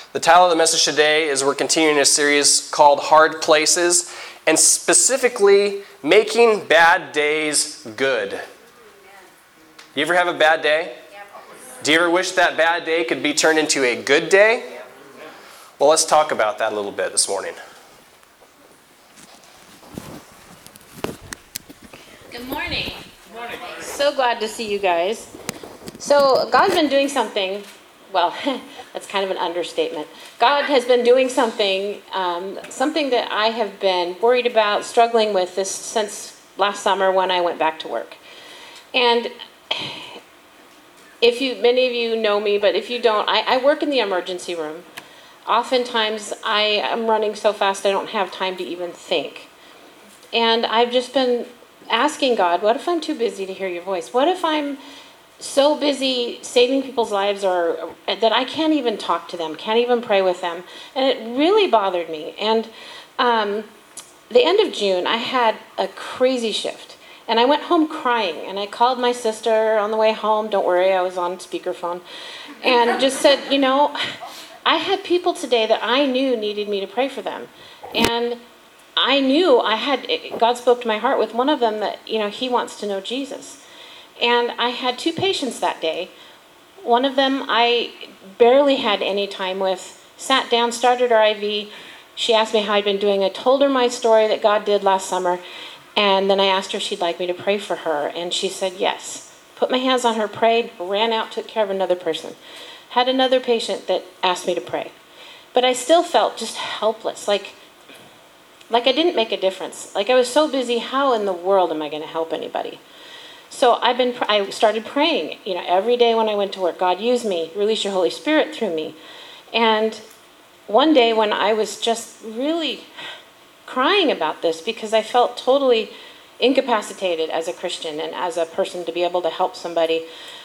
The title of the message today is we're continuing a series called Hard Places, and specifically making bad days good. You ever have a bad day? Do you ever wish that bad day could be turned into a good day? Well, let's talk about that a little bit this morning. Good morning. Good morning. So glad to see you guys. So God's been doing something, well, that's kind of an understatement. God has been doing something that I have been worried about, struggling with this since last summer when I went back to work. And many of you know me, but if you don't, I work in the emergency room. Oftentimes I am running so fast I don't have time to even think. And I've just been asking God, what if I'm too busy to hear your voice? What if I'm so busy saving people's lives or that I can't even talk to them, can't even pray with them? And it really bothered me. And the end of June, I had a crazy shift. And I went home crying. And I called my sister on the way home. Don't worry, I was on speakerphone. And just said, I had people today that I knew needed me to pray for them. And I knew God spoke to my heart with one of them that, he wants to know Jesus. And I had two patients that day. One of them I barely had any time with, sat down, started her IV. She asked me how I'd been doing. I told her my story that God did last summer. And then I asked her if she'd like me to pray for her. And she said yes. Put my hands on her, prayed, ran out, took care of another person. Had another patient that asked me to pray. But I still felt just helpless, like I didn't make a difference. Like I was so busy, how in the world am I going to help anybody? So I started praying, every day when I went to work. God, use me, release your Holy Spirit through me. And one day when I was just really crying about this because I felt totally incapacitated as a Christian and as a person to be able to help somebody,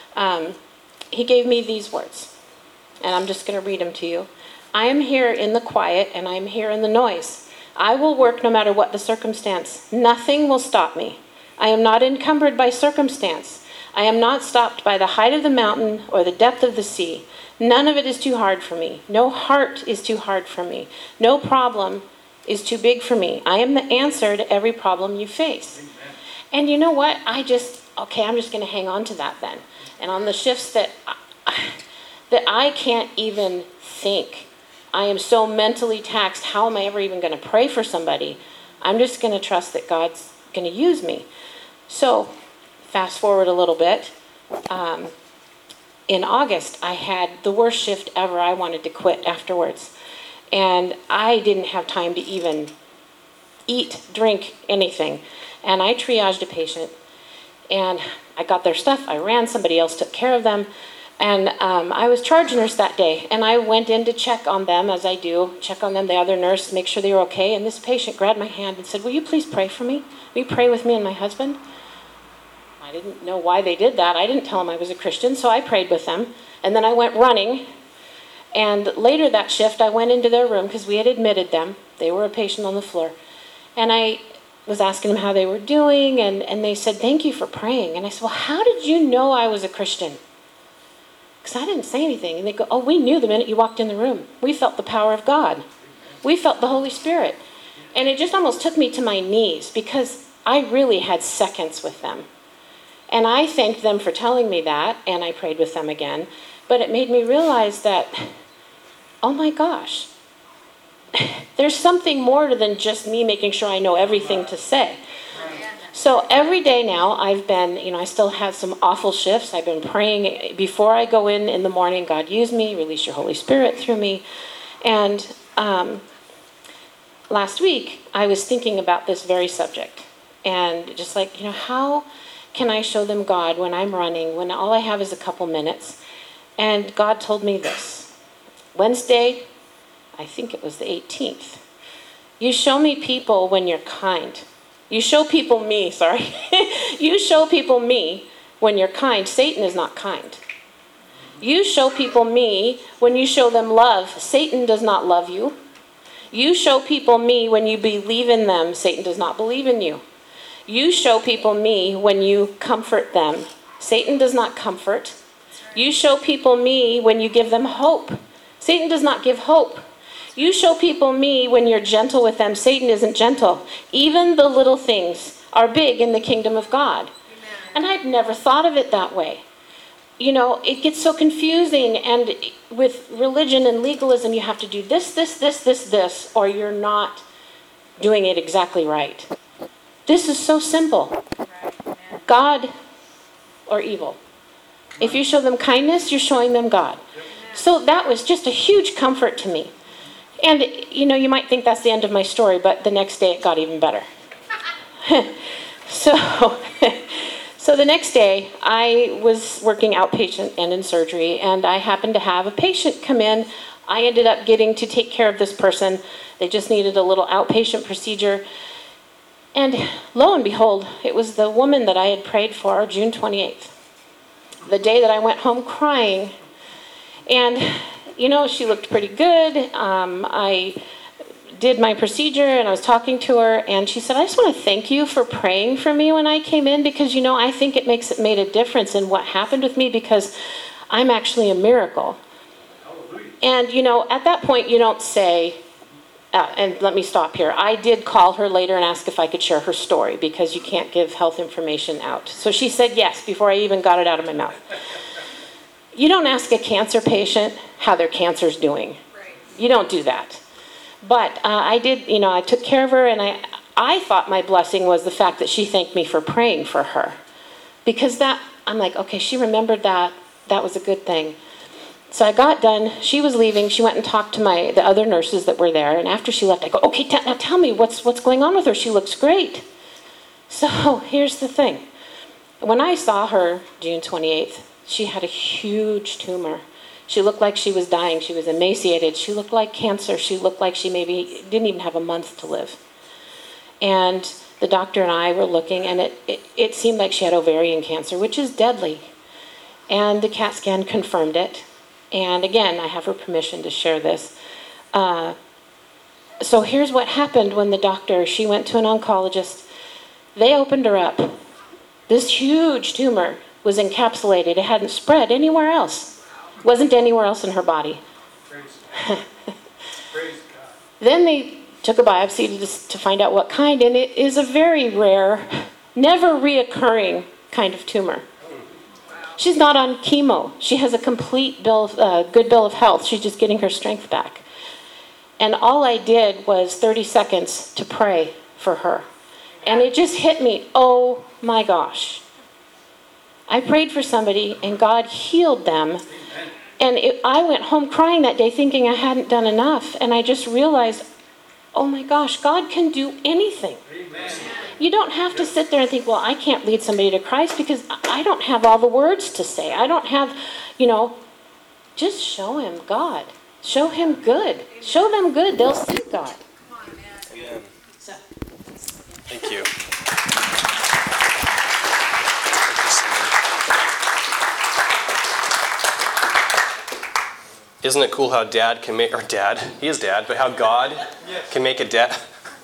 he gave me these words. And I'm just going to read them to you. I am here in the quiet and I am here in the noise. I will work no matter what the circumstance. Nothing will stop me. I am not encumbered by circumstance. I am not stopped by the height of the mountain or the depth of the sea. None of it is too hard for me. No heart is too hard for me. No problem is too big for me. I am the answer to every problem you face. Amen. And you know what? I'm just going to hang on to that then. And on the shifts that I can't even think, I am so mentally taxed, how am I ever even going to pray for somebody? I'm just going to trust that God's going to use me. So, fast forward a little bit. In August, I had the worst shift ever. I wanted to quit afterwards. And I didn't have time to even eat, drink, anything. And I triaged a patient. And I got their stuff. I ran. Somebody else took care of them. And I was charge nurse that day, and I went in to check on them, as I do, check on them, the other nurse, make sure they were okay. And this patient grabbed my hand and said, will you please pray for me? Will you pray with me and my husband? I didn't know why they did that. I didn't tell them I was a Christian, so I prayed with them. And then I went running. And later that shift, I went into their room because we had admitted them. They were a patient on the floor. And I was asking them how they were doing, and they said, thank you for praying. And I said, well, how did you know I was a Christian? Because I didn't say anything. And they go, we knew the minute you walked in the room. We felt the power of God. We felt the Holy Spirit. And it just almost took me to my knees because I really had seconds with them. And I thanked them for telling me that, and I prayed with them again. But it made me realize that, oh my gosh, there's something more than just me making sure I know everything to say. So every day now I've been, I still have some awful shifts. I've been praying before I go in the morning, God, use me, release your Holy Spirit through me. And last week I was thinking about this very subject. And just like, how can I show them God when I'm running, when all I have is a couple minutes? And God told me this. Wednesday, I think it was the 18th. You show me people when you're kind. You show people me, You show people me when you're kind. Satan is not kind. You show people me when you show them love. Satan does not love you. You show people me when you believe in them. Satan does not believe in you. You show people me when you comfort them. Satan does not comfort. You show people me when you give them hope. Satan does not give hope. You show people me when you're gentle with them. Satan isn't gentle. Even the little things are big in the kingdom of God. And I'd never thought of it that way. You know, it gets so confusing, and with religion and legalism, you have to do this, or you're not doing it exactly right. This is so simple. God or evil. If you show them kindness, you're showing them God. So that was just a huge comfort to me. And, you know, you might think that's the end of my story, but the next day it got even better. So the next day, I was working outpatient and in surgery, and I happened to have a patient come in. I ended up getting to take care of this person. They just needed a little outpatient procedure. And lo and behold, it was the woman that I had prayed for, June 28th, the day that I went home crying. And, you know, she looked pretty good. I did my procedure, and I was talking to her, and she said, I just want to thank you for praying for me when I came in, because, you know, I think it made a difference in what happened with me, because I'm actually a miracle. And, you know, at that point, you don't say, and let me stop here. I did call her later and ask if I could share her story, because you can't give health information out. So she said yes before I even got it out of my mouth. You don't ask a cancer patient how their cancer's doing. You don't do that. But I did, you know, I took care of her, and I thought my blessing was the fact that she thanked me for praying for her. Because that, I'm like, okay, she remembered that. That was a good thing. So I got done. She was leaving. She went and talked to the other nurses that were there. And after she left, I go, okay, now tell me what's going on with her. She looks great. So here's the thing. When I saw her June 28th, she had a huge tumor. She looked like she was dying. She was emaciated. She looked like cancer. She looked like she maybe didn't even have a month to live. And the doctor and I were looking, and it seemed like she had ovarian cancer, which is deadly. And the CAT scan confirmed it. And again, I have her permission to share this. So here's what happened when she went to an oncologist. They opened her up. This huge tumor was encapsulated. It hadn't spread anywhere else. Wasn't anywhere else in her body. Praise God. Then they took a biopsy to find out what kind, and it is a very rare, never reoccurring kind of tumor. She's not on chemo. She has a complete good bill of health. She's just getting her strength back. And all I did was 30 seconds to pray for her. And it just hit me, oh my gosh. I prayed for somebody, and God healed them. And I went home crying that day thinking I hadn't done enough. And I just realized, oh my gosh, God can do anything. Amen. You don't have to sit there and think, well, I can't lead somebody to Christ because I don't have all the words to say. I don't have, just show him God. Show him good. Show them good. They'll see God. Amen. Thank you. Isn't it cool how dad can make, he is dad, but how God can make a dad.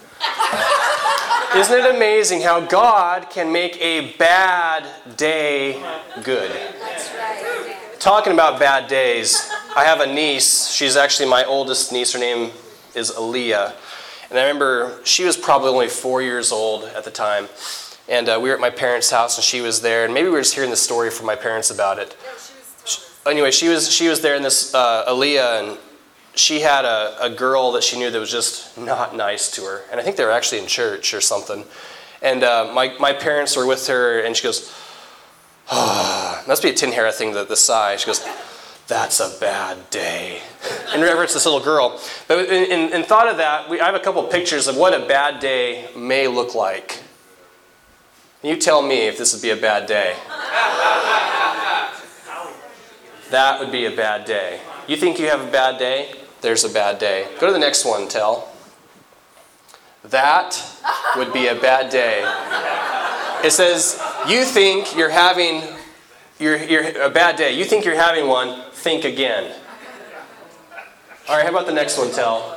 Isn't it amazing how God can make a bad day good? That's right. Talking about bad days, I have a niece. She's actually my oldest niece. Her name is Aaliyah. And I remember she was probably only 4 years old at the time. And we were at my parents' house, and she was there. And maybe we were just hearing the story from my parents about it. Anyway, she was there in this Aaliyah, and she had a girl that she knew that was just not nice to her. And I think they were actually in church or something. And my parents were with her, and she goes, oh, must be a Tin Hera thing, the sigh. She goes, that's a bad day. In reference to this little girl. But in thought of that, I have a couple pictures of what a bad day may look like. You tell me if this would be a bad day. That would be a bad day. You think you have a bad day? There's a bad day. Go to the next one, Tell. That would be a bad day. It says, you think you're having a bad day. You think you're having one, think again. All right, how about the next one, Tell?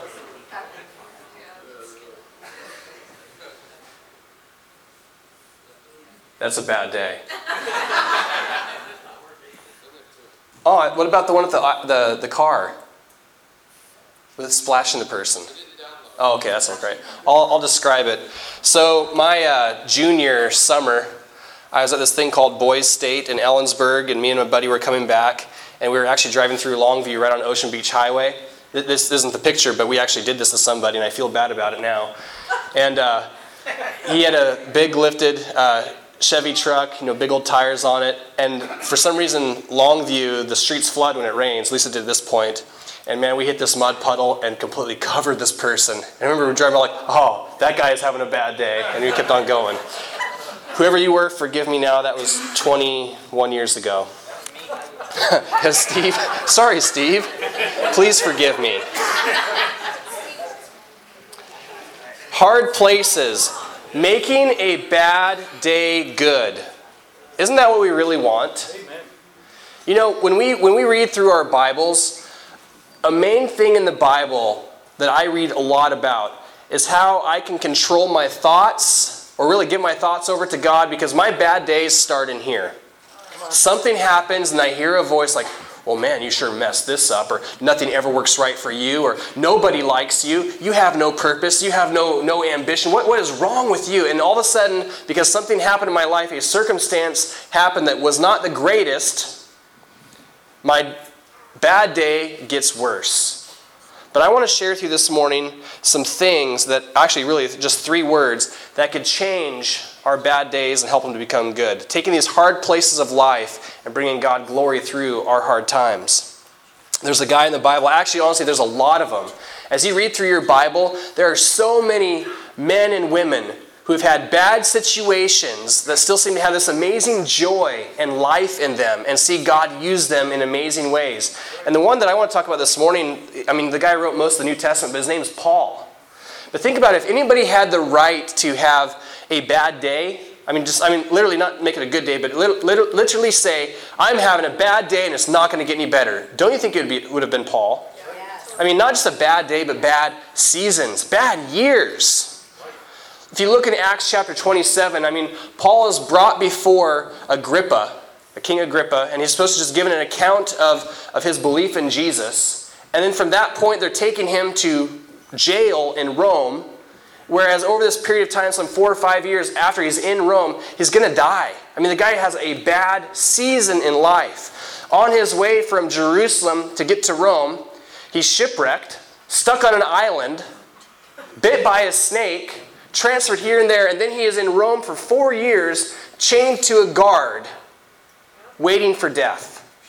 That's a bad day. Oh, what about the one at the car? With splashing the person. Oh, okay, that's okay. I'll describe it. So my junior summer, I was at this thing called Boys State in Ellensburg, and me and my buddy were coming back, and we were actually driving through Longview right on Ocean Beach Highway. This isn't the picture, but we actually did this to somebody, and I feel bad about it now. And he had a big lifted Chevy truck, big old tires on it, and for some reason, Longview, the streets flood when it rains, at least it did at this point. And man, we hit this mud puddle and completely covered this person. And I remember we were driving like, oh, that guy is having a bad day. And we kept on going. Whoever you were, forgive me now. That was 21 years ago. Steve, sorry, Steve. Please forgive me. Hard places. Making a bad day good. Isn't that what we really want? When we read through our Bibles, a main thing in the Bible that I read a lot about is how I can control my thoughts, or really give my thoughts over to God, because my bad days start in here. Something happens and I hear a voice like, well, man, you sure messed this up, or nothing ever works right for you, or nobody likes you, you have no purpose, you have no ambition, what is wrong with you? And all of a sudden, because something happened in my life, a circumstance happened that was not the greatest, my bad day gets worse. But I want to share with you this morning some things that, actually really just 3 words, that could change our bad days and help them to become good. Taking these hard places of life and bringing God glory through our hard times. There's a guy in the Bible, actually honestly there's a lot of them. As you read through your Bible, there are so many men and women who have had bad situations that still seem to have this amazing joy and life in them and see God use them in amazing ways. And the one that I want to talk about this morning, the guy who wrote most of the New Testament, but his name is Paul. But think about it, if anybody had the right to have a bad day, literally not make it a good day, but literally say, I'm having a bad day and it's not going to get any better. Don't you think it would have been Paul? Yes. Not just a bad day, but bad seasons, bad years. If you look in Acts chapter 27, Paul is brought before Agrippa, King Agrippa, and he's supposed to just give an account of his belief in Jesus. And then from that point, they're taking him to jail in Rome, whereas over this period of time, some 4 or 5 years after he's in Rome, he's going to die. The guy has a bad season in life. On his way from Jerusalem to get to Rome, he's shipwrecked, stuck on an island, bit by a snake, transferred here and there, and then he is in Rome for 4 years, chained to a guard, waiting for death.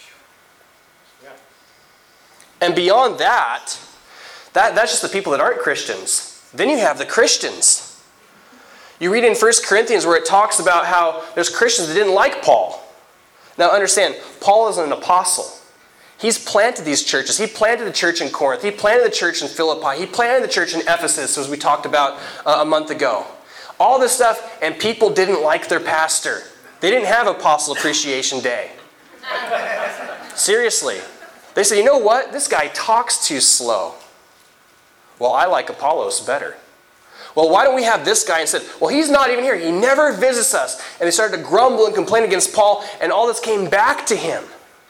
And beyond that's just the people that aren't Christians. Then you have the Christians. You read in 1 Corinthians where it talks about how there's Christians that didn't like Paul. Now understand, Paul is an apostle. He's planted these churches. He planted the church in Corinth. He planted the church in Philippi. He planted the church in Ephesus, as we talked about a month ago. All this stuff, and people didn't like their pastor. They didn't have Apostle Appreciation Day. Seriously. They said, you know what? This guy talks too slow. Well, I like Apollos better. Well, why don't we have this guy instead? Well, he's not even here. He never visits us. And they started to grumble and complain against Paul, and all this came back to him.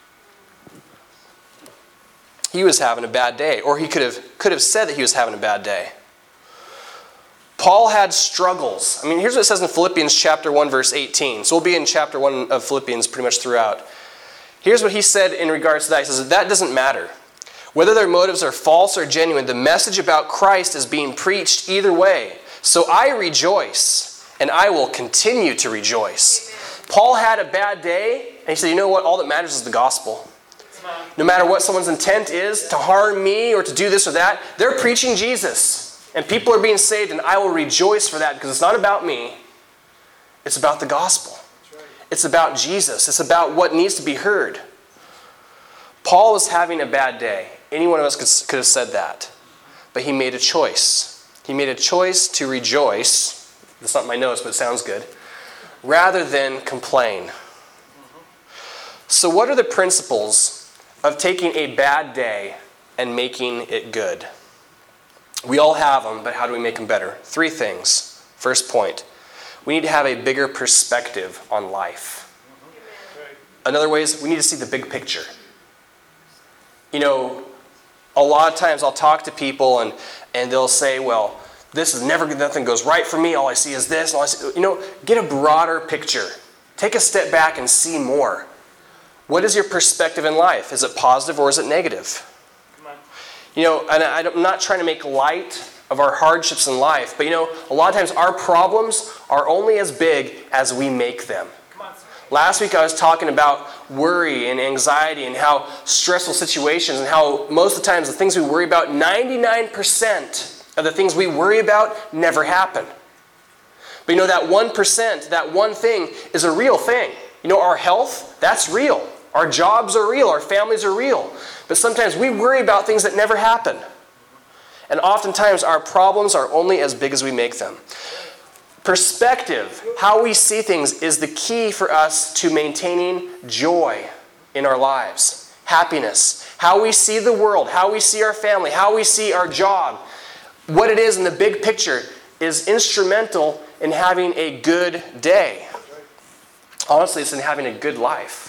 He was having a bad day, or he could have said that he was having a bad day. Paul had struggles. Here's what it says in Philippians chapter 1, verse 18. So we'll be in chapter 1 of Philippians pretty much throughout. Here's what he said in regards to that. He says, that doesn't matter. Whether their motives are false or genuine, the message about Christ is being preached either way. So I rejoice, and I will continue to rejoice. Paul had a bad day, and he said, you know what? All that matters is the gospel. No matter what someone's intent is to harm me or to do this or that, they're preaching Jesus. And people are being saved, and I will rejoice for that because it's not about me. It's about the gospel. It's about Jesus. It's about what needs to be heard. Paul was having a bad day. Any one of us could have said that. But he made a choice. He made a choice to rejoice. That's not my notes, but it sounds good. Rather than complain. So what are the principles of taking a bad day and making it good? We all have them, but how do we make them better? 3 things. First point, we need to have a bigger perspective on life. In other ways, we need to see the big picture. A lot of times I'll talk to people and they'll say, well, nothing goes right for me. All I see is this. Get a broader picture. Take a step back and see more. What is your perspective in life? Is it positive or is it negative? And I'm not trying to make light of our hardships in life, but a lot of times our problems are only as big as we make them. Last week I was talking about worry and anxiety and how stressful situations and how most of the times the things we worry about, 99% of the things we worry about never happen. But that 1%, that one thing is a real thing. Our health, that's real. Our jobs are real. Our families are real. But sometimes we worry about things that never happen. And oftentimes our problems are only as big as we make them. Perspective, how we see things, is the key for us to maintaining joy in our lives. Happiness, how we see the world, how we see our family, how we see our job. What it is in the big picture is instrumental in having a good day. Honestly, it's in having a good life.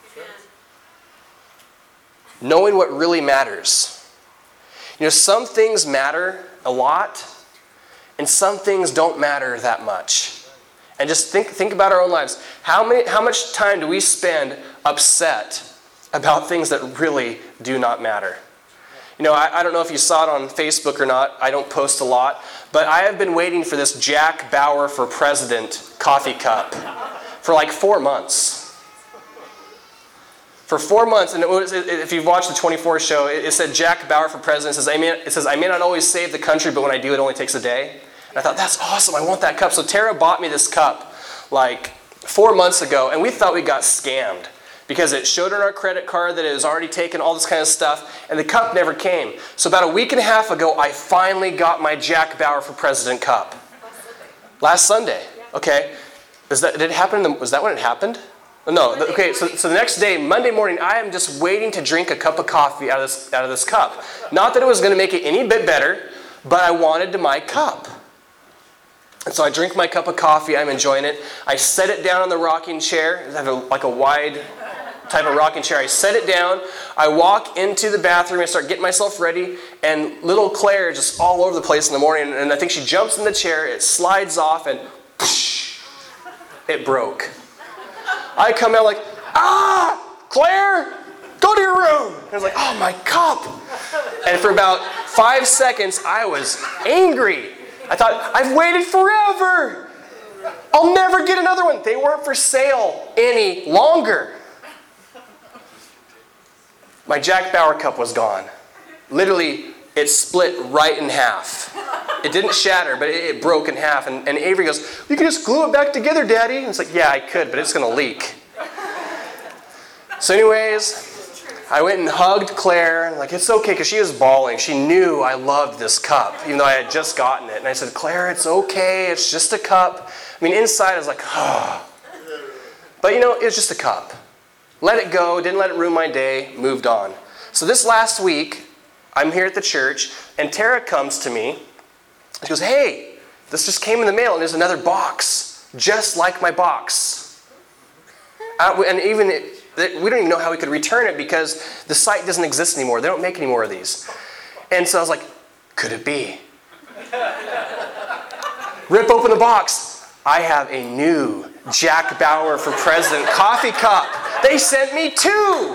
Knowing what really matters. Some things matter a lot, and some things don't matter that much. And just think about our own lives. How much time do we spend upset about things that really do not matter? I don't know if you saw it on Facebook or not. I don't post a lot. But I have been waiting for this Jack Bauer for President coffee cup for like 4 months. For 4 months, and if you've watched the 24 show, it said Jack Bauer for President. It says, I may not always save the country, but when I do, it only takes a day. And I thought, that's awesome. I want that cup. So Tara bought me this cup like 4 months ago, and we thought we got scammed because it showed on our credit card that it was already taken, all this kind of stuff, and the cup never came. So about a week and a half ago, I finally got my Jack Bauer for President cup. Last Sunday. Okay. Was that when it happened? No. Okay, so the next day, Monday morning, I am just waiting to drink a cup of coffee out of this cup. Not that it was going to make it any bit better, but I wanted my cup. And so I drink my cup of coffee. I'm enjoying it. I set it down on the rocking chair. I have a wide type of rocking chair. I set it down. I walk into the bathroom. I start getting myself ready. And little Claire is just all over the place in the morning. And I think she jumps in the chair. It slides off and whoosh, it broke. I come out like, Claire, go to your room. And I was like, oh, my cup. And for about 5 seconds, I was angry. I thought, I've waited forever. I'll never get another one. They weren't for sale any longer. My Jack Bauer cup was gone. Literally, it split right in half. It didn't shatter, but it broke in half. And Avery goes, you can just glue it back together, Daddy. And it's like, yeah, I could, but it's going to leak. So anyways, I went and hugged Claire. And like, it's okay, because she was bawling. She knew I loved this cup, even though I had just gotten it. And I said, Claire, it's okay. It's just a cup. I mean, inside I was like, But it was just a cup. Let it go. Didn't let it ruin my day. Moved on. So this last week, I'm here at the church, and Tara comes to me. She goes, hey, this just came in the mail, and there's another box, just like my box. And even we don't even know how we could return it because the site doesn't exist anymore. They don't make any more of these. And so I was like, could it be? Rip open the box. I have a new Jack Bauer for President coffee cup. They sent me 2.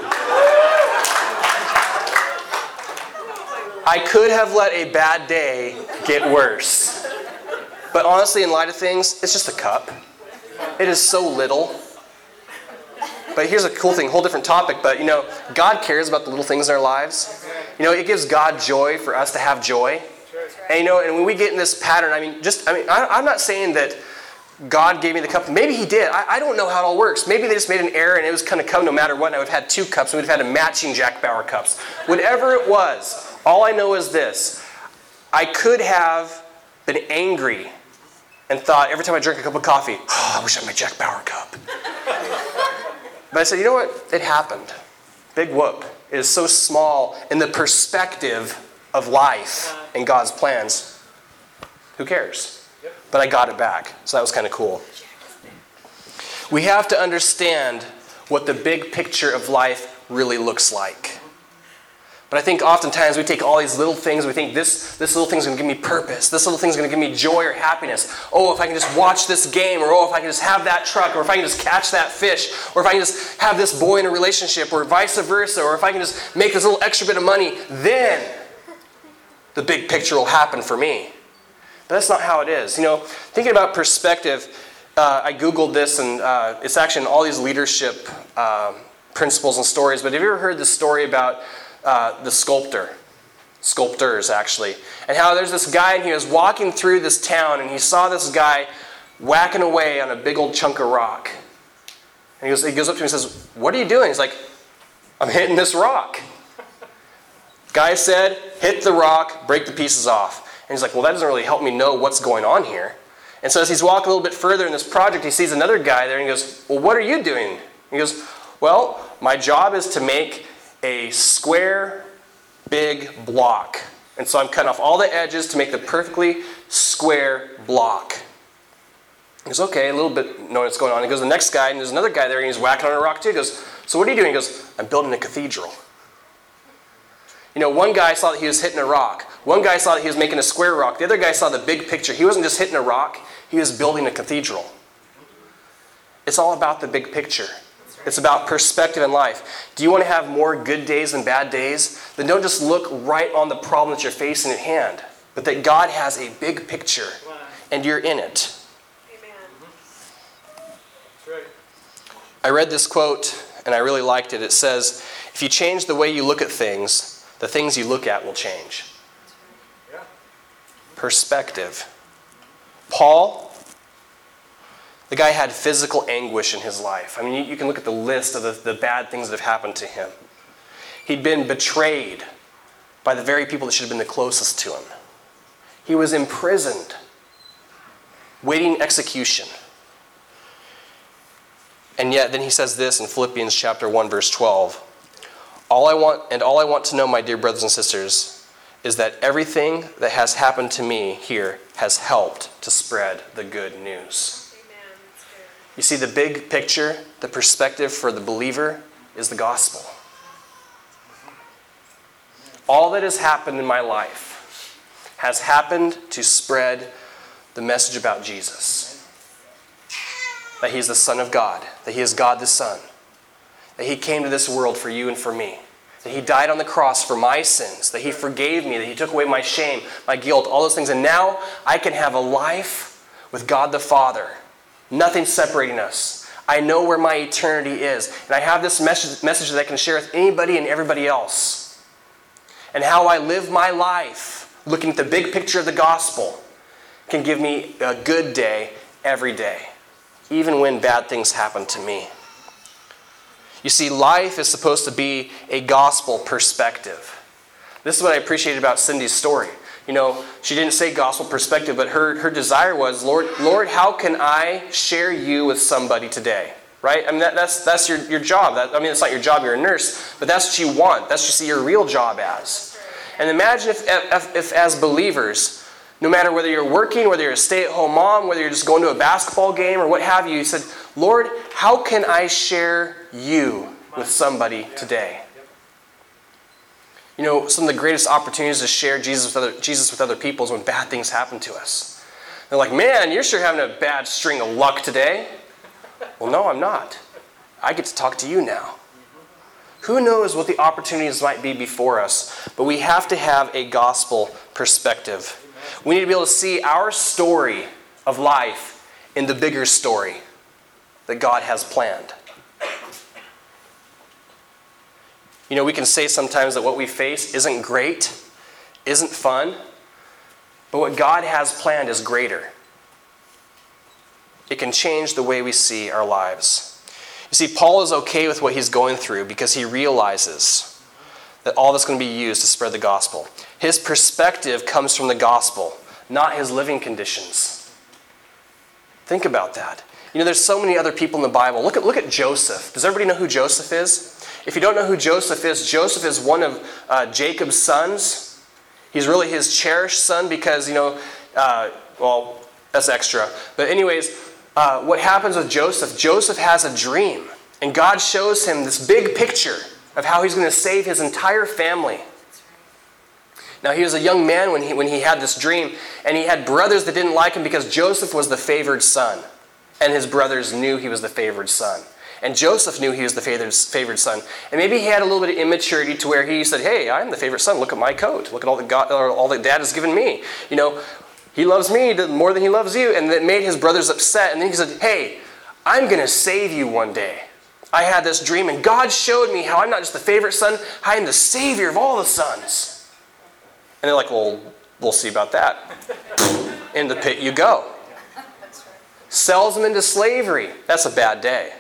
I could have let a bad day get worse. But honestly, in light of things, it's just a cup. It is so little. But here's a cool thing, whole different topic, but God cares about the little things in our lives. It gives God joy for us to have joy. And and when we get in this pattern, I'm not saying that God gave me the cup. Maybe He did. I don't know how it all works. Maybe they just made an error and it was going to come no matter what, and I would have had 2 cups, and we would have had a matching Jack Bauer cups. Whatever it was, all I know is this. I could have been angry and thought every time I drink a cup of coffee, I wish I had my Jack Bauer cup. But I said, you know what? It happened. Big whoop. It is so small in the perspective of life and God's plans. Who cares? But I got it back. So that was kind of cool. We have to understand what the big picture of life really looks like. But I think oftentimes we take all these little things, we think this little thing's going to give me purpose. This little thing's going to give me joy or happiness. Oh, if I can just watch this game, or oh, if I can just have that truck, or if I can just catch that fish, or if I can just have this boy in a relationship, or vice versa, or if I can just make this little extra bit of money, then the big picture will happen for me. But that's not how it is. Thinking about perspective, I Googled this, and it's actually in all these leadership principles and stories. But have you ever heard the story about the sculptors actually, and how there's this guy and he was walking through this town and he saw this guy whacking away on a big old chunk of rock. And he goes up to him and says, "What are you doing?" He's like, "I'm hitting this rock." Guy said, "Hit the rock, break the pieces off." And he's like, "Well, that doesn't really help me know what's going on here." And so as he's walking a little bit further in this project, he sees another guy there and he goes, "Well, what are you doing?" He goes, "Well, my job is to make a square, big block. And so I'm cutting off all the edges to make the perfectly square block." He goes, "Okay," a little bit knowing what's going on. He goes to the next guy, and there's another guy there, and he's whacking on a rock too. He goes, "So what are you doing?" He goes, "I'm building a cathedral." One guy saw that he was hitting a rock. One guy saw that he was making a square rock. The other guy saw the big picture. He wasn't just hitting a rock, he was building a cathedral. It's all about the big picture. It's about perspective in life. Do you want to have more good days than bad days? Then don't just look right on the problem that you're facing at hand, but that God has a big picture and you're in it. Amen. That's right. I read this quote and I really liked it. It says, "If you change the way you look at things, the things you look at will change." Yeah. Perspective. Paul, the guy had physical anguish in his life. I mean, you can look at the list of the bad things that have happened to him. He'd been betrayed by the very people that should have been the closest to him. He was imprisoned, waiting execution. And yet, then he says this in Philippians chapter 1, verse 12. All I want to know, my dear brothers and sisters, is that everything that has happened to me here has helped to spread the good news. You see, the big picture, the perspective for the believer is the gospel. All that has happened in my life has happened to spread the message about Jesus. That He's the Son of God, that He is God the Son, that He came to this world for you and for me, that He died on the cross for my sins, that He forgave me, that He took away my shame, my guilt, all those things. And now I can have a life with God the Father. Nothing separating us. I know where my eternity is. And I have this message that I can share with anybody and everybody else. And how I live my life, looking at the big picture of the gospel, can give me a good day every day, even when bad things happen to me. You see, life is supposed to be a gospel perspective. This is what I appreciated about Cindy's story. She didn't say gospel perspective, but her desire was, Lord, how can I share you with somebody today? Right? I mean, that's your job. It's not your job, you're a nurse, but that's what you want. That's what you see your real job as. And imagine if as believers, no matter whether you're working, whether you're a stay-at-home mom, whether you're just going to a basketball game or what have you, you said, Lord, how can I share you with somebody today? Some of the greatest opportunities to share Jesus with other people is when bad things happen to us. They're like, "Man, you're sure having a bad string of luck today." Well, no, I'm not. I get to talk to you now. Who knows what the opportunities might be before us, but we have to have a gospel perspective. We need to be able to see our story of life in the bigger story that God has planned. We can say sometimes that what we face isn't great, isn't fun, but what God has planned is greater. It can change the way we see our lives. You see, Paul is okay with what he's going through because he realizes that all that's going to be used to spread the gospel. His perspective comes from the gospel, not his living conditions. Think about that. There's so many other people in the Bible. Look at Joseph. Does everybody know who Joseph is? If you don't know who Joseph is one of Jacob's sons. He's really his cherished son because, that's extra. But anyways, what happens with Joseph? Joseph has a dream. And God shows him this big picture of how he's going to save his entire family. Now, he was a young man when he had this dream, and he had brothers that didn't like him because Joseph was the favored son, and his brothers knew he was the favored son. And Joseph knew he was the favored son. And maybe he had a little bit of immaturity to where he said, hey, I'm the favorite son. Look at my coat. Look at all that dad has given me. You know, he loves me more than he loves you. And that made his brothers upset. And then he said, hey, I'm going to save you one day. I had this dream, and God showed me how I'm not just the favorite son, I am the savior of all the sons. And they're like, well, we'll see about that. In the pit you go. Sells him into slavery. That's a bad day.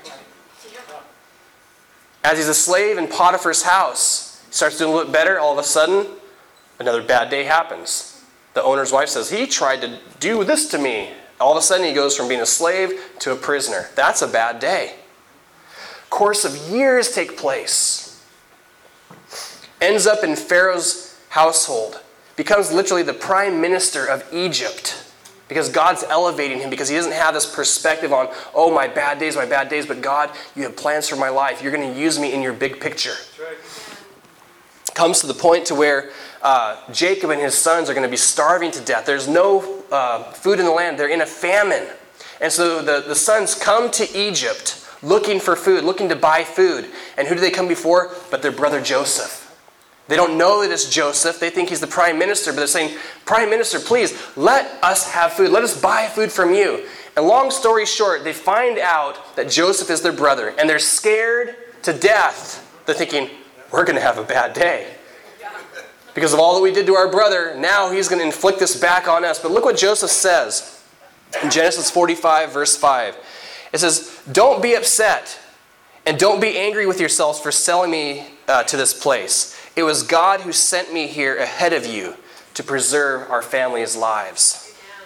As he's a slave in Potiphar's house, he starts doing a little bit better. All of a sudden, another bad day happens. The owner's wife says, he tried to do this to me. All of a sudden, he goes from being a slave to a prisoner. That's a bad day. Course of years take place. Ends up in Pharaoh's household. Becomes literally the prime minister of Egypt. Because God's elevating him, because he doesn't have this perspective on, oh, my bad days, but God, you have plans for my life. You're going to use me in your big picture. That's right. Comes to the point to where Jacob and his sons are going to be starving to death. There's no food in the land. They're in a famine. And so the sons come to Egypt looking for food, looking to buy food. And who do they come before? But their brother Joseph. They don't know that it's Joseph. They think he's the prime minister, but they're saying, Prime Minister, please, let us have food. Let us buy food from you. And long story short, they find out that Joseph is their brother, and they're scared to death. They're thinking, we're going to have a bad day. Because of all that we did to our brother, now he's going to inflict this back on us. But look what Joseph says in Genesis 45, verse 5. It says, don't be upset, and don't be angry with yourselves for selling me to this place. It was God who sent me here ahead of you to preserve our family's lives.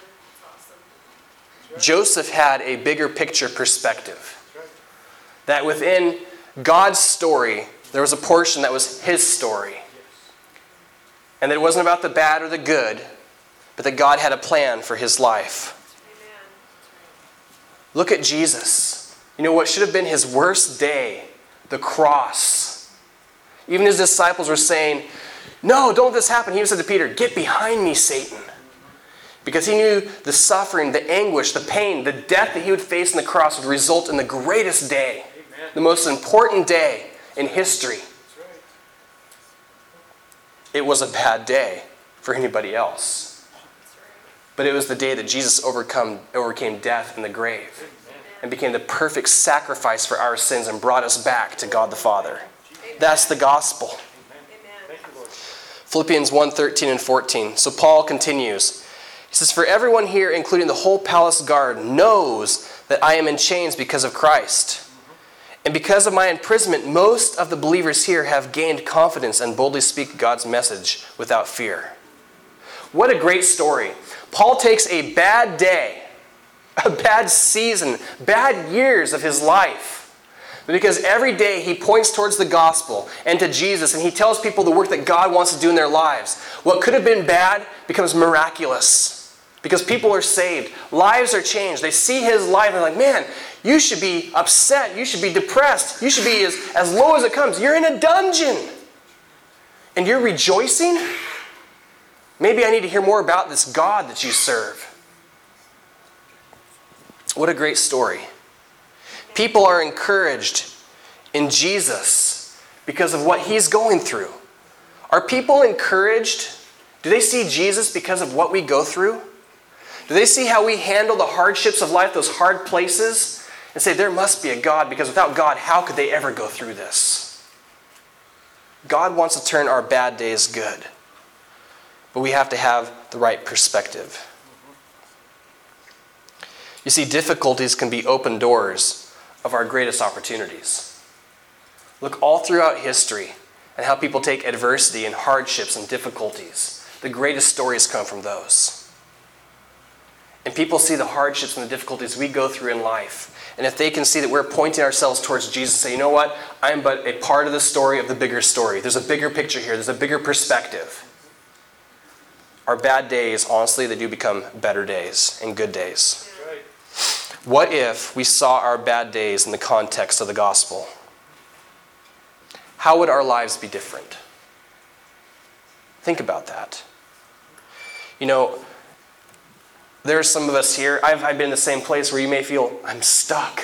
Joseph had a bigger picture perspective. That within God's story, there was a portion that was his story. And that it wasn't about the bad or the good, but that God had a plan for his life. Look at Jesus. You know what should have been his worst day? The cross. Even his disciples were saying, no, don't let this happen. He said to Peter, get behind me, Satan. Because he knew the suffering, the anguish, the pain, the death that he would face on the cross would result in the greatest day. Amen. The most important day in history. That's right. It was a bad day for anybody else. But it was the day that Jesus overcame death and the grave. And became the perfect sacrifice for our sins and brought us back to God the Father. That's the gospel. Amen. Philippians 1:13 and 14. So Paul continues. He says, for everyone here, including the whole palace guard, knows that I am in chains because of Christ. And because of my imprisonment, most of the believers here have gained confidence and boldly speak God's message without fear. What a great story. Paul takes a bad day, a bad season, bad years of his life. Because every day he points towards the gospel and to Jesus, and he tells people the work that God wants to do in their lives. What could have been bad becomes miraculous. Because people are saved. Lives are changed. They see his life and they're like, man, you should be upset. You should be depressed. You should be as low as it comes. You're in a dungeon. And you're rejoicing? Maybe I need to hear more about this God that you serve. What a great story. People are encouraged in Jesus because of what he's going through. Are people encouraged? Do they see Jesus because of what we go through? Do they see how we handle the hardships of life, those hard places, and say there must be a God, because without God, how could they ever go through this? God wants to turn our bad days good, but we have to have the right perspective. You see, difficulties can be open doors of our greatest opportunities. Look all throughout history and how people take adversity and hardships and difficulties. The greatest stories come from those. And people see the hardships and the difficulties we go through in life. And if they can see that we're pointing ourselves towards Jesus and say, you know what? I'm but a part of the story of the bigger story. There's a bigger picture here. There's a bigger perspective. Our bad days, honestly, they do become better days and good days. What if we saw our bad days in the context of the gospel? How would our lives be different? Think about that. You know, there are some of us here, I've been in the same place where you may feel, I'm stuck.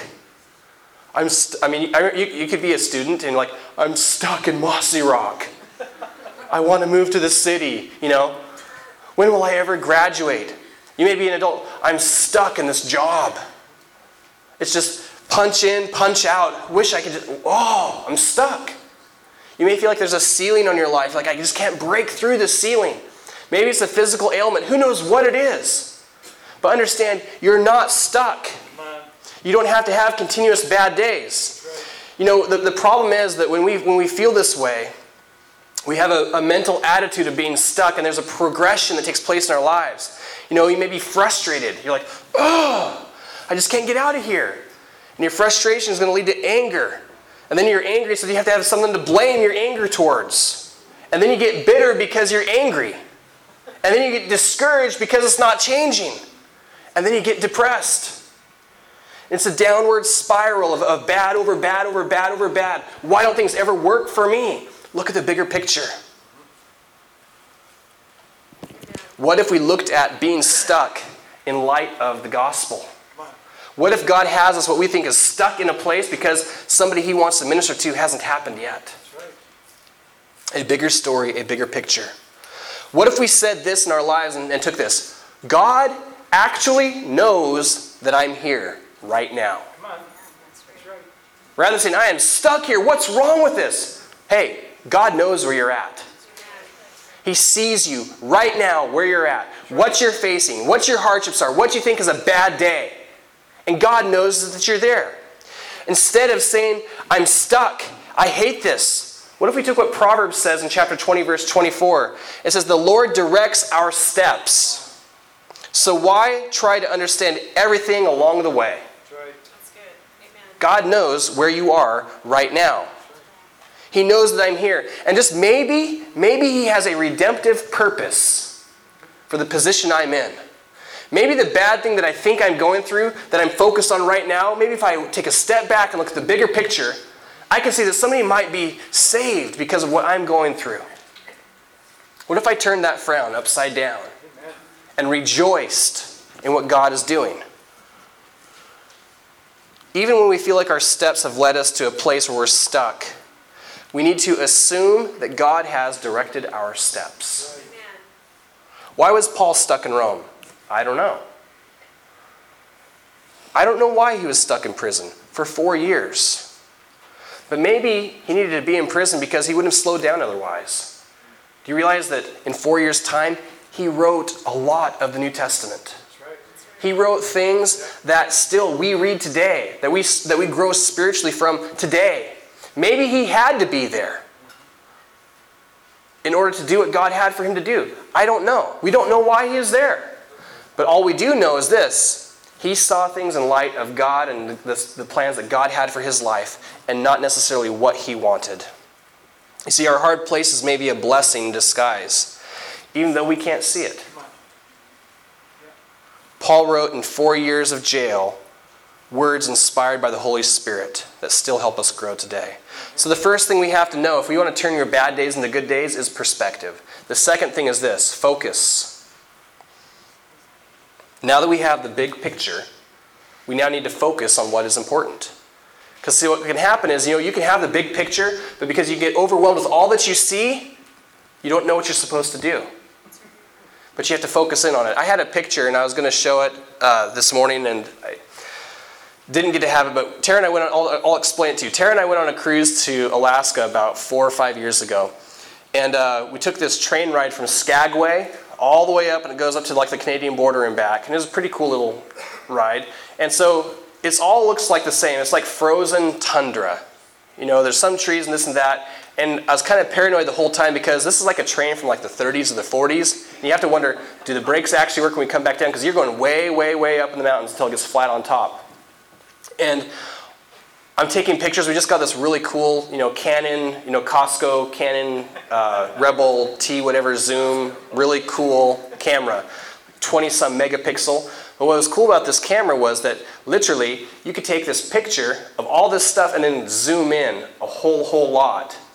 You could be a student and like, I'm stuck in Mossy Rock. I want to move to the city, you know. When will I ever graduate? You may be an adult. I'm stuck in this job. It's just punch in, punch out. Wish I could just, I'm stuck. You may feel like there's a ceiling on your life. Like I just can't break through the ceiling. Maybe it's a physical ailment. Who knows what it is? But understand, you're not stuck. You don't have to have continuous bad days. You know, the problem is that when we feel this way, we have a mental attitude of being stuck, and there's a progression that takes place in our lives. You know, you may be frustrated. You're like, I just can't get out of here. And your frustration is going to lead to anger. And then you're angry, so you have to have something to blame your anger towards. And then you get bitter because you're angry. And then you get discouraged because it's not changing. And then you get depressed. It's a downward spiral of bad over bad over bad over bad. Why don't things ever work for me? Look at the bigger picture. What if we looked at being stuck in light of the gospel? What if God has us what we think is stuck in a place because somebody he wants to minister to hasn't happened yet? A bigger story, a bigger picture. What if we said this in our lives and took this? God actually knows that I'm here right now. Rather than saying, I am stuck here. What's wrong with this? Hey, God knows where you're at. He sees you right now where you're at. What you're facing, what your hardships are, what you think is a bad day. And God knows that you're there. Instead of saying, I'm stuck, I hate this. What if we took what Proverbs says in chapter 20, verse 24? It says, the Lord directs our steps. So why try to understand everything along the way? That's right. That's good. Amen. God knows where you are right now. He knows that I'm here. And just maybe he has a redemptive purpose for the position I'm in. Maybe the bad thing that I think I'm going through, that I'm focused on right now, maybe if I take a step back and look at the bigger picture, I can see that somebody might be saved because of what I'm going through. What if I turned that frown upside down and rejoiced in what God is doing? Even when we feel like our steps have led us to a place where we're stuck, we need to assume that God has directed our steps. Why was Paul stuck in Rome? I don't know. I don't know why he was stuck in prison for 4 years. But maybe he needed to be in prison because he wouldn't have slowed down otherwise. Do you realize that in 4 years' time, he wrote a lot of the New Testament? He wrote things that still we read today, that we grow spiritually from today. Maybe he had to be there in order to do what God had for him to do. I don't know. We don't know why he is there. But all we do know is this. He saw things in light of God and the plans that God had for his life, and not necessarily what he wanted. You see, our hard places may be a blessing in disguise, even though we can't see it. Paul wrote in 4 years of jail words inspired by the Holy Spirit that still help us grow today. So the first thing we have to know, if we want to turn your bad days into good days, is perspective. The second thing is this, focus. Now that we have the big picture, we now need to focus on what is important. Because see, what can happen is, you can have the big picture, but because you get overwhelmed with all that you see, you don't know what you're supposed to do. But you have to focus in on it. I had a picture, and I was going to show it this morning, and I didn't get to have it, but Tara and I went on, I'll explain it to you. Tara and I went on a cruise to Alaska about 4 or 5 years ago. And we took this train ride from Skagway all the way up, and it goes up to like the Canadian border and back. And it was a pretty cool little ride. And so it all looks like the same. It's like frozen tundra. There's some trees and this and that. And I was kind of paranoid the whole time because this is like a train from like the 30s or the 40s. And you have to wonder, do the brakes actually work when we come back down? Because you're going way, way, way up in the mountains until it gets flat on top. And I'm taking pictures. We just got this really cool, Canon, Costco Canon Rebel T whatever zoom, really cool camera, 20-some megapixel. But what was cool about this camera was that literally you could take this picture of all this stuff and then zoom in a whole lot.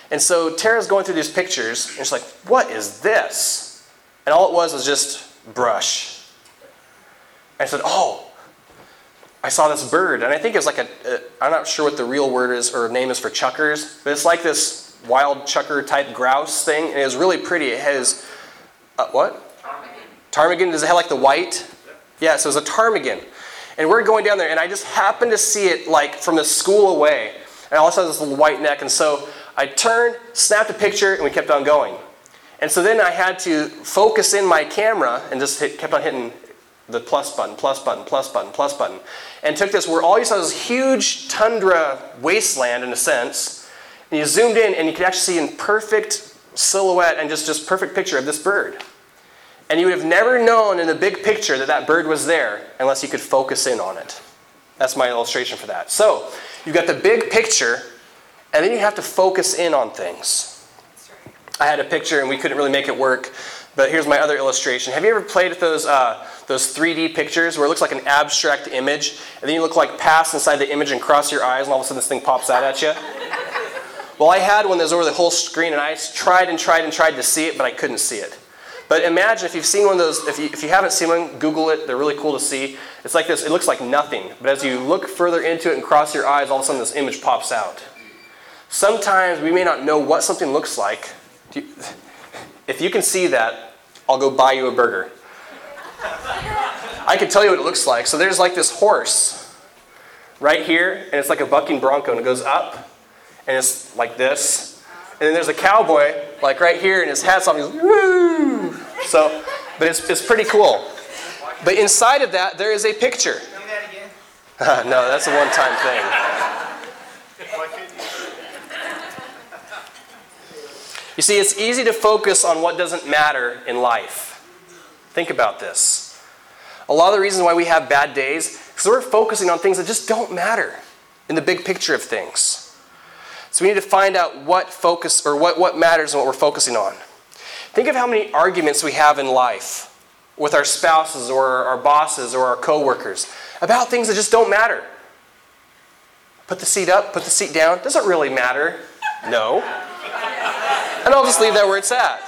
And so Tara's going through these pictures, and she's like, what is this? And all it was just brush. And I said, oh, I saw this bird. And I think it's like I'm not sure what the real word is or name is for chukars, but it's like this wild chucker type grouse thing. And it was really pretty. It has, what? Ptarmigan. Does it have like the white? Yeah, so it was a ptarmigan. And we're going down there, and I just happened to see it like from the school away. And all of a sudden, this little white neck. And so I turned, snapped a picture, and we kept on going. And so then I had to focus in my camera and just kept on hitting the plus button, plus button, plus button, plus button. And took this where all you saw was this huge tundra wasteland in a sense. And you zoomed in, and you could actually see in perfect silhouette and just perfect picture of this bird. And you would have never known in the big picture that that bird was there unless you could focus in on it. That's my illustration for that. So you've got the big picture, and then you have to focus in on things. I had a picture, and we couldn't really make it work, but here's my other illustration. Have you ever played with those 3D pictures where it looks like an abstract image, and then you look like pass inside the image and cross your eyes, and all of a sudden this thing pops out at you? Well, I had one that was over the whole screen, and I tried to see it, but I couldn't see it. But imagine if you've seen one of those, if you haven't seen one, Google it. They're really cool to see. It's like this. It looks like nothing. But as you look further into it and cross your eyes, all of a sudden this image pops out. Sometimes we may not know what something looks like. If you can see that, I'll go buy you a burger. I can tell you what it looks like. So there's like this horse right here, and it's like a bucking bronco, and it goes up, and it's like this. And then there's a cowboy, like right here, and his hat's off, and he goes, woo! So, but it's pretty cool. But inside of that, there is a picture. Do that again. No, that's a one-time thing. You see, it's easy to focus on what doesn't matter in life. Think about this. A lot of the reasons why we have bad days is because we're focusing on things that just don't matter in the big picture of things. So we need to find out what focus or what matters and what we're focusing on. Think of how many arguments we have in life with our spouses or our bosses or our coworkers about things that just don't matter. Put the seat up, put the seat down. Does it really matter? No. And I'll just leave that where it's at.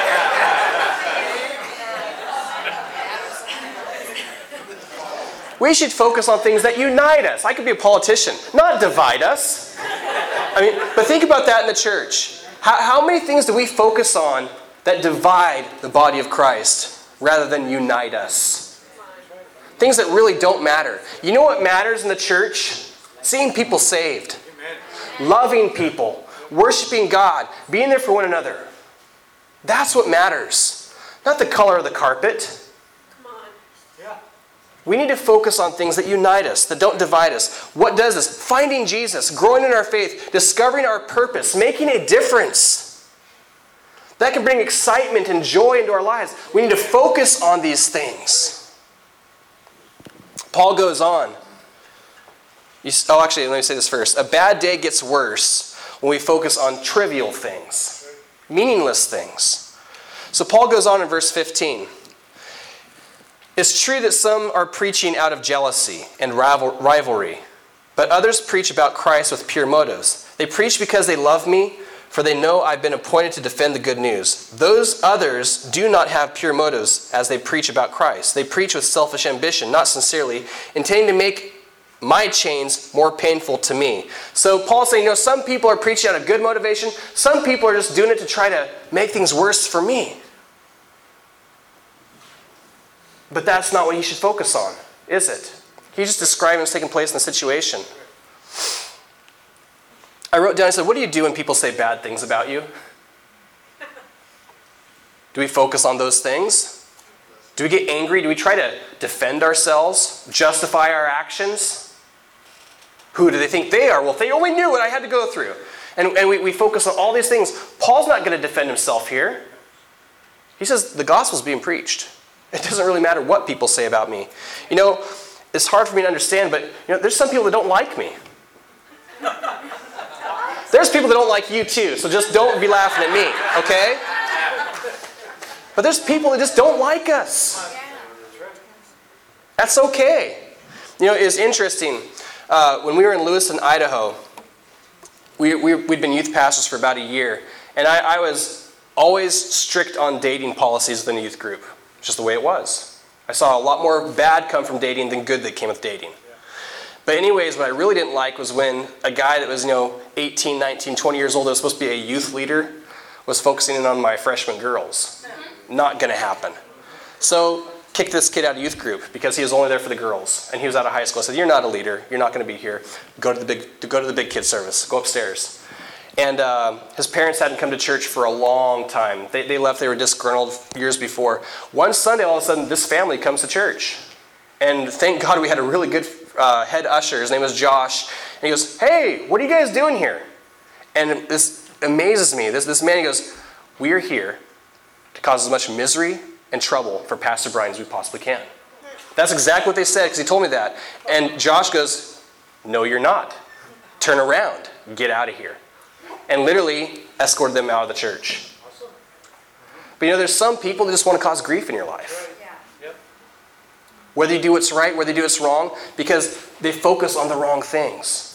We should focus on things that unite us. I could be a politician, not divide us. But think about that in the church. How many things do we focus on that divide the body of Christ rather than unite us? Things that really don't matter. You know what matters in the church? Seeing people saved. Loving people. Worshiping God. Being there for one another. That's what matters. Not the color of the carpet. We need to focus on things that unite us, that don't divide us. What does this? Finding Jesus, growing in our faith, discovering our purpose, making a difference. That can bring excitement and joy into our lives. We need to focus on these things. Paul goes on. Let me say this first. A bad day gets worse when we focus on trivial things, meaningless things. So Paul goes on in verse 15. It's true that some are preaching out of jealousy and rivalry, but others preach about Christ with pure motives. They preach because they love me, for they know I've been appointed to defend the good news. Those others do not have pure motives as they preach about Christ. They preach with selfish ambition, not sincerely, intending to make my chains more painful to me. So Paul's saying, some people are preaching out of good motivation. Some people are just doing it to try to make things worse for me. But that's not what he should focus on, is it? He's just describing what's taking place in the situation. I wrote down, I said, what do you do when people say bad things about you? Do we focus on those things? Do we get angry? Do we try to defend ourselves? Justify our actions? Who do they think they are? Well, if they only knew what I had to go through. And we focus on all these things. Paul's not going to defend himself here. He says the gospel's being preached. It doesn't really matter what people say about me. It's hard for me to understand, but there's some people that don't like me. There's people that don't like you too, so just don't be laughing at me, okay? But there's people that just don't like us. That's okay. It's interesting. When we were in Lewiston, Idaho, we'd been youth pastors for about a year, and I was always strict on dating policies within the youth group. Just the way it was. I saw a lot more bad come from dating than good that came with dating. But anyways, what I really didn't like was when a guy that was, 18, 19, 20 years old that was supposed to be a youth leader was focusing in on my freshman girls. Not going to happen. So, kicked this kid out of youth group because he was only there for the girls. And he was out of high school. I said, "You're not a leader. You're not going to be here. Go to the big kid service. Go upstairs." And his parents hadn't come to church for a long time. They left. They were disgruntled years before. One Sunday, all of a sudden, this family comes to church. And thank God we had a really good head usher. His name was Josh. And he goes, "Hey, what are you guys doing here?" And this amazes me. This man, he goes, "We are here to cause as much misery and trouble for Pastor Brian as we possibly can." That's exactly what they said, because he told me that. And Josh goes, "No, you're not. Turn around. Get out of here." And literally escorted them out of the church. But there's some people that just want to cause grief in your life. Whether you do what's right, whether you do what's wrong, because they focus on the wrong things.